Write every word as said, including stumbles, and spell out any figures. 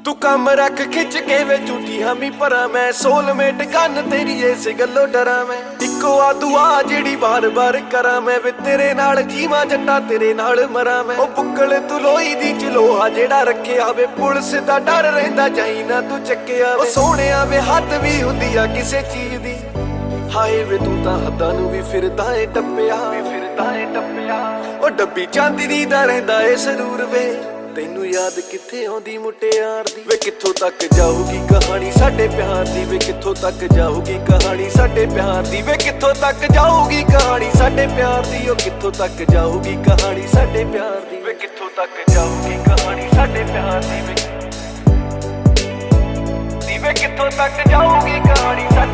तू कम रख खिच के वे झूठी हामी परा मैं सोलमेट गन तेरी इस गल्लों डरा मैं इको आ दुआ जेड़ी बार बार करा मैं वे तेरे नाल जीवा जट्टा तेरे नाल मरा मैं ओ बुक्कल तू लोई दी चलोहा जेड़ा रखिया वे पुलिस दा डर रहिंदा जाई ना तू चक्किया ओ सोहणिया वे हद भी हुंदी आ किसे चीज दी हाय वे तू तां हद्दां नूं भी फिरदा ए टप्पिया फिरदा ए टप्पिया ओ डब्बी चांदी दी दा रहिंदा ए सरूर वे तैनू याद किथे आउंदी मुटियार दी वे कित्थों तक जाऊगी कहानी साडे प्यार दी वे कित्थों तक जाऊगी कहानी साडे प्यार दी वे कित्थों तक जाऊगी कहानी साडे प्यार दी ओ कित्थों तक जाऊगी कहानी साडे प्यार दी वे कित्थों तक जाऊगी कहानी साडे प्यार दी वे दी वे कित्थों तक जाऊगी कहानी साडे